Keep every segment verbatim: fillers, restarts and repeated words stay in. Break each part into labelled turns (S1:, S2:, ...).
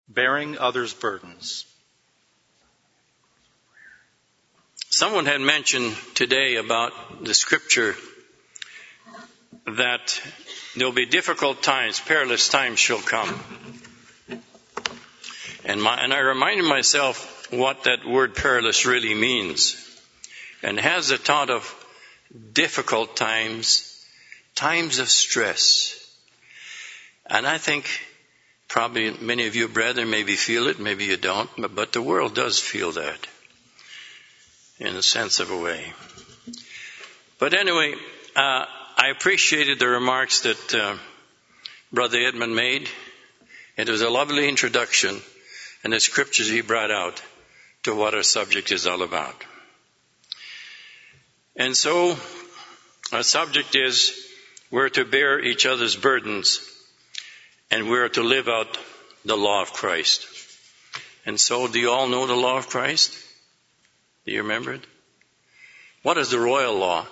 S1: bearing others' burdens.
S2: Someone had mentioned today about the scripture that there'll be difficult times, perilous times shall come. And, my, and I reminded myself what that word perilous really means. And it has the thought of difficult times, times of stress. And I think probably many of you brethren maybe feel it, maybe you don't, but, but the world does feel that in a sense of a way. But anyway, uh, I appreciated the remarks that uh, Brother Edmund made. It was a lovely introduction and the scriptures he brought out to what our subject is all about. And so our subject is we're to bear each other's burdens and we're to live out the law of Christ. And so do you all know the law of Christ? Do you remember it? What is the royal law?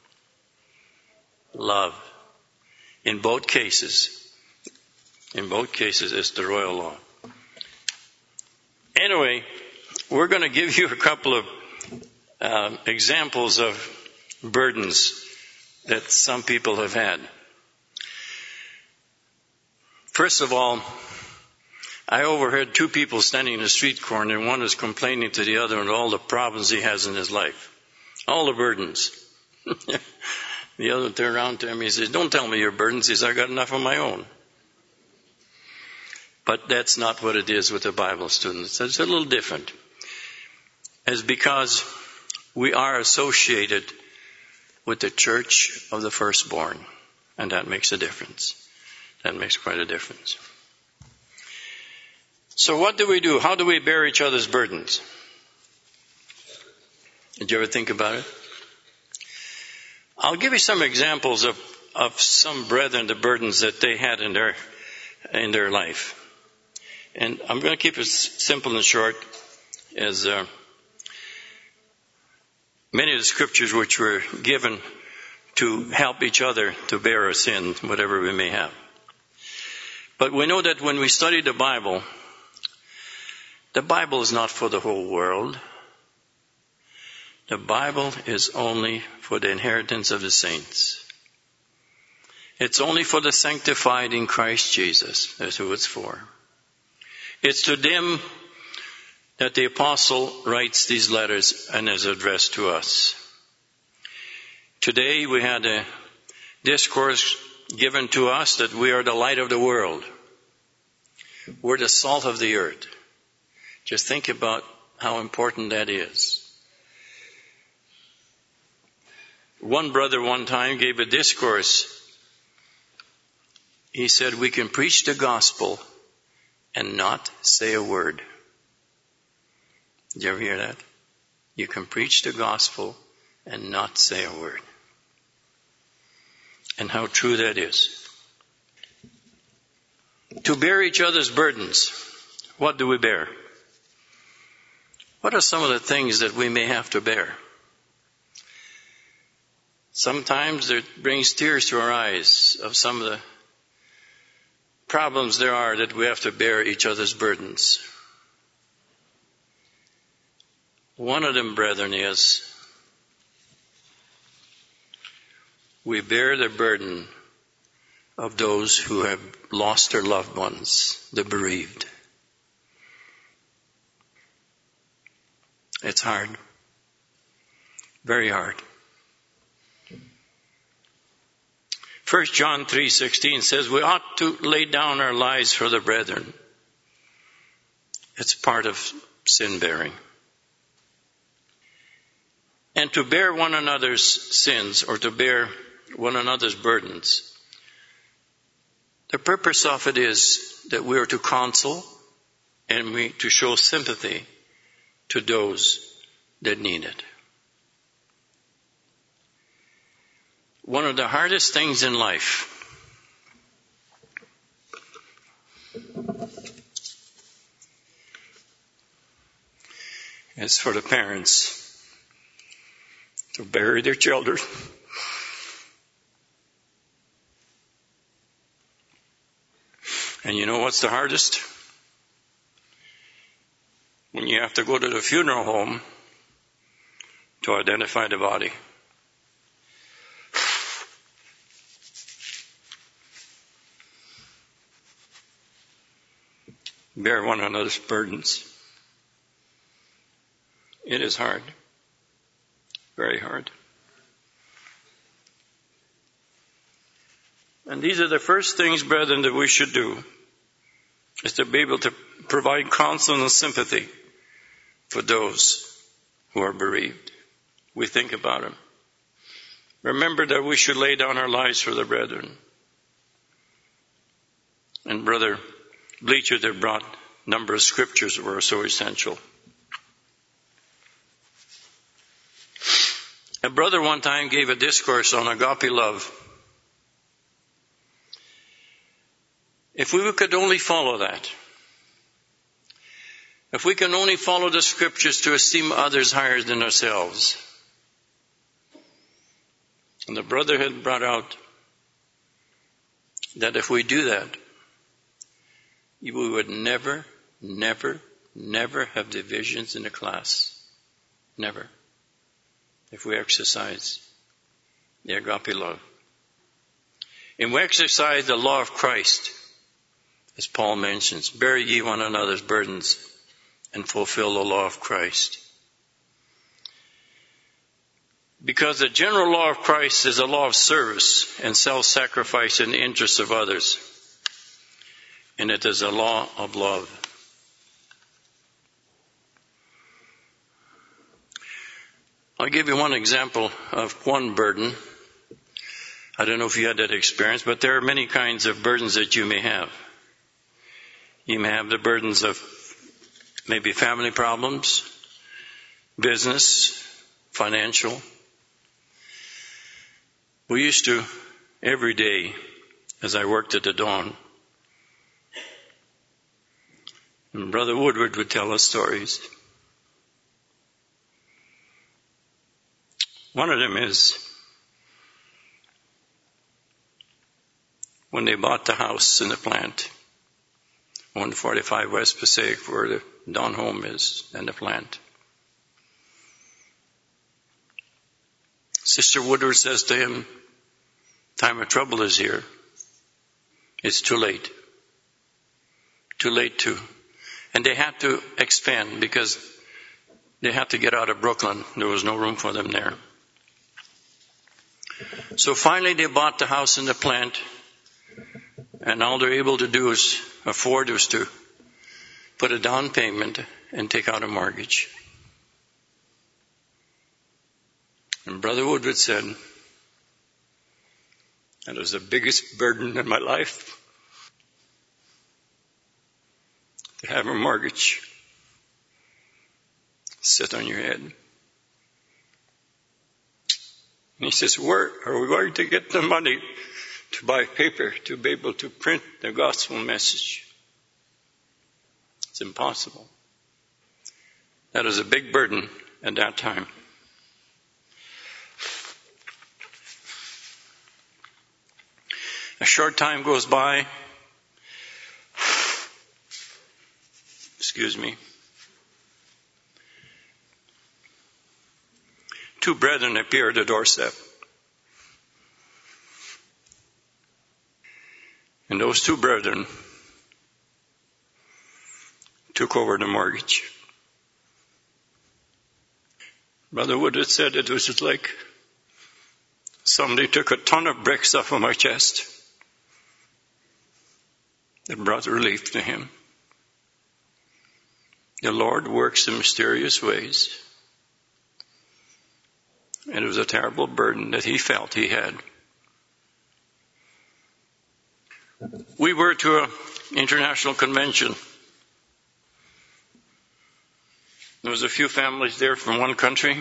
S2: Love. In both cases. In both cases, it's the royal law. Anyway, we're going to give you a couple of uh, examples of burdens that some people have had. First of all, I overheard two people standing in the street corner, and one is complaining to the other on all the problems he has in his life. All the burdens. The other turned around to him, he says, don't tell me your burdens. He says, I got enough of my own. But that's not what it is with the Bible students. It's a little different. It's because we are associated with the church of the firstborn. And that makes a difference. That makes quite a difference. So what do we do? How do we bear each other's burdens? Did you ever think about it? I'll give you some examples of, of some brethren, the burdens that they had in their, in their life. And I'm going to keep it simple and short, as uh, many of the scriptures which were given to help each other to bear our sin, whatever we may have. But we know that when we study the Bible, the Bible is not for the whole world. The Bible is only for the inheritance of the saints. It's only for the sanctified in Christ Jesus. That's who it's for. It's to them that the apostle writes these letters and is addressed to us. Today we had a discourse given to us that we are the light of the world. We're the salt of the earth. Just think about how important that is. One brother one time gave a discourse. He said, we can preach the gospel and not say a word. Did you ever hear that? You can preach the gospel and not say a word. And how true that is. To bear each other's burdens, what do we bear? What are some of the things that we may have to bear? Sometimes it brings tears to our eyes of some of the problems there are that we have to bear each other's burdens. One of them, brethren, is we bear the burden of those who have lost their loved ones, the bereaved. It's hard. Very hard. First John three sixteen says we ought to lay down our lives for the brethren. It's part of sin bearing. And to bear one another's sins or to bear one another's burdens. The purpose of it is that we are to counsel and we to show sympathy to those that need it. One of the hardest things in life is for the parents to bury their children. And you know what's the hardest? when you have to go to the funeral home to identify the body. Bear one another's burdens. It is hard. Very hard. And these are the first things, brethren, that we should do, is to be able to provide counsel and sympathy for those who are bereaved. We think about them. Remember that we should lay down our lives for the brethren. And Brother Bleacher there brought a number of scriptures that were so essential. A brother one time gave a discourse on agape love. If we could only follow that, if we can only follow the scriptures to esteem others higher than ourselves. And the brother had brought out that if we do that, we would never, never, never have divisions in the class. Never. If we exercise the agape love. And we exercise the law of Christ, as Paul mentions, bear ye one another's burdens and fulfill the law of Christ. Because the general law of Christ is a law of service and self-sacrifice in the interests of others. And it is a law of love. I'll give you one example of one burden. I don't know if you had that experience, but there are many kinds of burdens that you may have. You may have the burdens of maybe family problems, business, financial. We used to, every day, as I worked at the Dawn, and Brother Woodward would tell us stories. One of them is when they bought the house in the plant, one forty-five West Passaic, where the Dawn home is, and the plant. Sister Woodward says to him, time of trouble is here. It's too late. Too late to. And they had to expand because they had to get out of Brooklyn. There was no room for them there. So finally they bought the house in the plant, and all they're able to do is afford was to put a down payment and take out a mortgage. And Brother Woodward said, that was the biggest burden in my life, to have a mortgage sit on your head. And he says, where are we going to get the money to buy paper to be able to print the gospel message? It's impossible. That was a big burden at that time. A short time goes by. Excuse me. Two brethren appear at the doorstep. And those two brethren took over the mortgage. Brother Woodward said it was just like somebody took a ton of bricks off of my chest. It brought relief to him. The Lord works in mysterious ways. And it was a terrible burden that he felt he had. We were to an international convention. There was a few families there from one country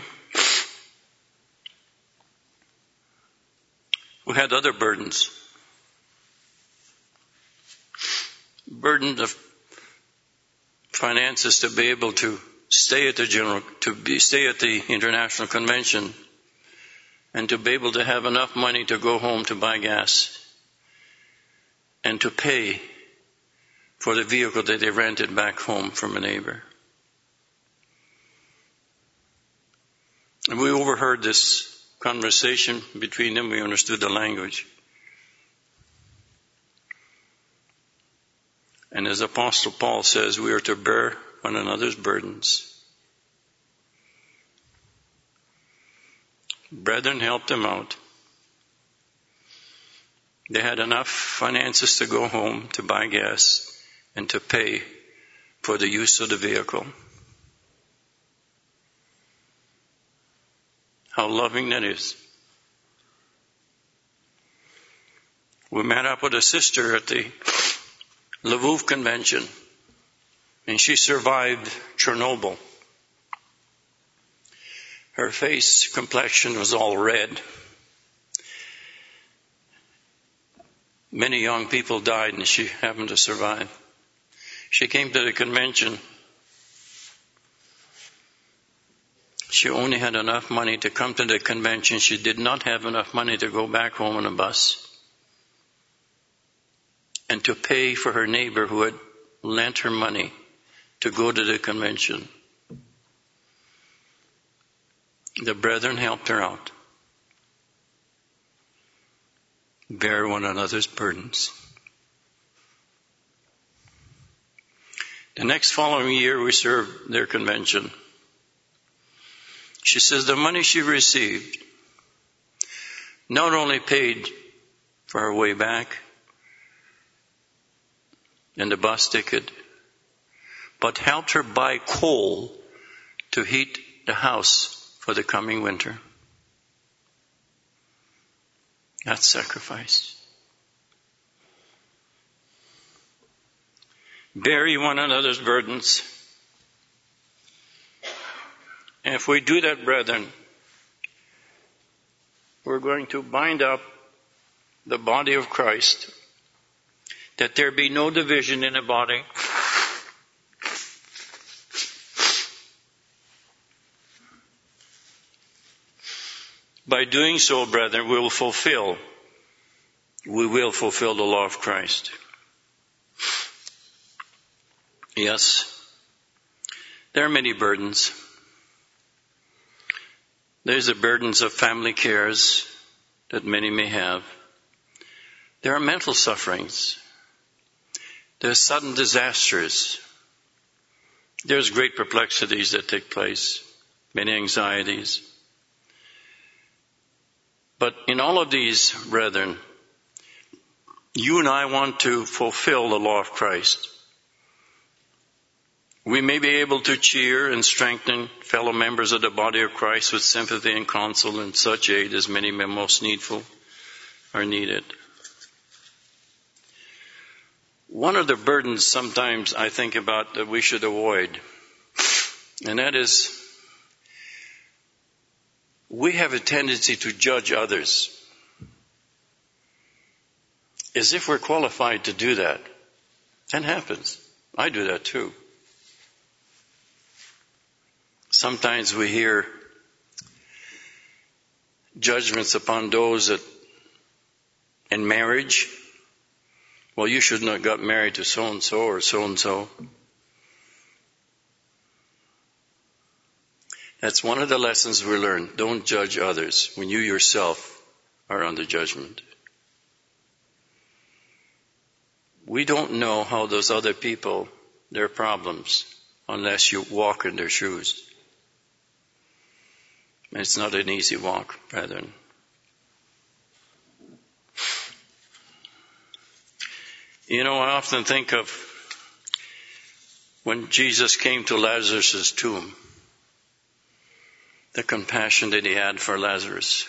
S2: who had other burdens. Burden of finances to be able to stay at the general, to be, stay at the international convention, and to be able to have enough money to go home to buy gas and to pay for the vehicle that they rented back home from a neighbor. heard this conversation between them. We understood the language. And as Apostle Paul says, we are to bear one another's burdens. Brethren helped them out. They had enough finances to go home, to buy gas, and to pay for the use of the vehicle. How loving that is. We met up with a sister at the Lviv Convention, and she survived Chernobyl. Her face complexion was all red. Many young people died, and she happened to survive. She came to the convention. She only had enough money to come to the convention. She did not have enough money to go back home on a bus and to pay for her neighbor who had lent her money to go to the convention. The brethren helped her out. Bear one another's burdens. The next following year, we served their convention. She says the money she received not only paid for her way back and the bus ticket, but helped her buy coal to heat the house for the coming winter. That's sacrifice. Bear ye one another's burdens. And if we do that, brethren, we're going to bind up the body of Christ, that there be no division in the body. By doing so, brethren, we will fulfill, we will fulfill the law of Christ. Yes, there are many burdens. There's the burdens of family cares that many may have. There are mental sufferings. There's sudden disasters. There's great perplexities that take place, many anxieties. But in all of these, brethren, you and I want to fulfill the law of Christ. We may be able to cheer and strengthen fellow members of the body of Christ with sympathy and counsel and such aid as many may most needful are needed. One of the burdens sometimes I think about that we should avoid, and that is we have a tendency to judge others as if we're qualified to do that. That happens. I do that too. Sometimes we hear judgments upon those that in marriage, well, you shouldn't have got married to so-and-so or so-and-so. That's one of the lessons we learn. Don't judge others when you yourself are under judgment. We don't know how those other people, their problems, unless you walk in their shoes. It's not an easy walk, brethren. You know, I often think of when Jesus came to Lazarus' tomb, the compassion that he had for Lazarus.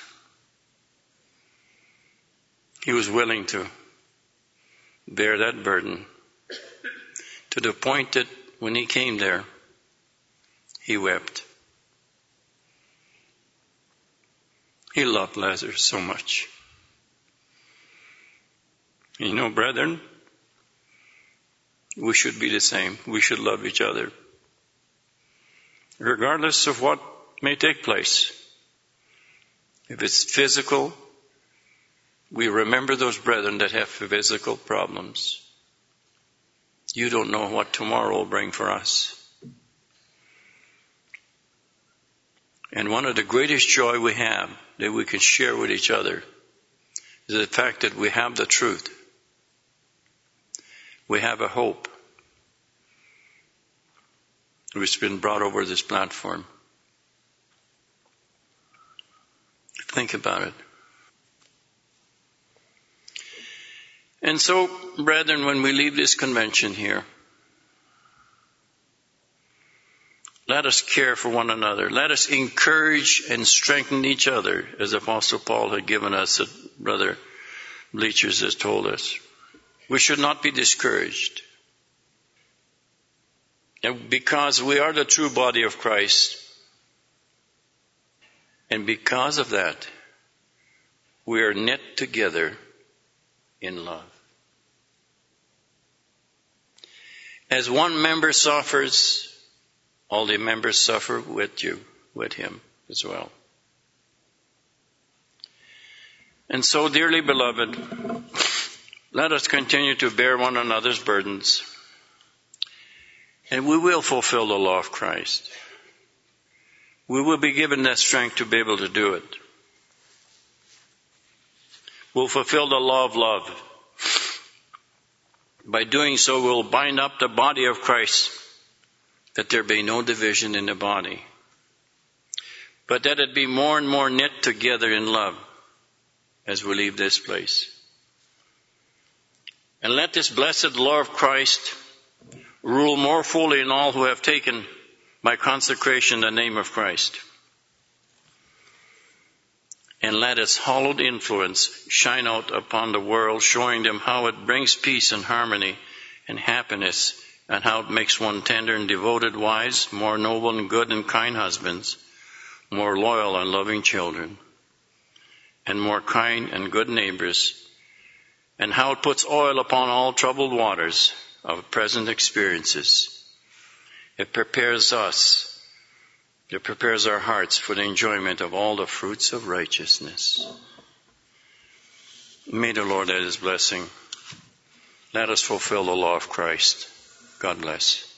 S2: He was willing to bear that burden to the point that when he came there, he wept. He loved Lazarus so much. You know, brethren, we should be the same. We should love each other, regardless of what may take place. If it's physical, we remember those brethren that have physical problems. You don't know what tomorrow will bring for us. And one of the greatest joy we have that we can share with each other is the fact that we have the truth. We have a hope which has been brought over this platform. Think about it. And so, brethren, when we leave this convention here, let us care for one another. Let us encourage and strengthen each other, as Apostle Paul had given us, that Brother Bleachers has told us. We should not be discouraged. And because we are the true body of Christ, and because of that, we are knit together in love. As one member suffers, all the members suffer with you, with him as well. And so, dearly beloved, let us continue to bear one another's burdens, and we will fulfill the law of Christ. We will be given that strength to be able to do it. We'll fulfill the law of love. By doing so, we'll bind up the body of Christ, that there be no division in the body, but that it be more and more knit together in love as we leave this place. And let this blessed law of Christ rule more fully in all who have taken by consecration the name of Christ. And let its hallowed influence shine out upon the world, showing them how it brings peace and harmony and happiness, and how it makes one tender and devoted wives, more noble and good and kind husbands, more loyal and loving children, and more kind and good neighbors, and how it puts oil upon all troubled waters of present experiences. It prepares us, it prepares our hearts for the enjoyment of all the fruits of righteousness. May the Lord add his blessing. Let us fulfill the law of Christ. God bless.